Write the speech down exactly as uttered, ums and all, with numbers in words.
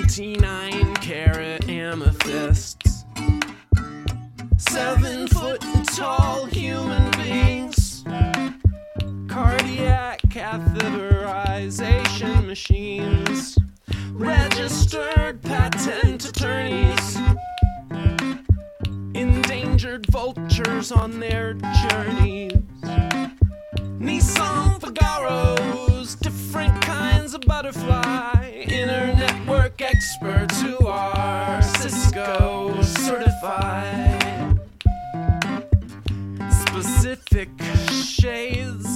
twenty-nine karat amethysts, seven foot tall human beings, cardiac catheterization machines, registered patent attorneys, endangered vultures on their journeys, Nissan Figaros, different kinds of butterfly, inner network experts who are Cisco certified, specific shades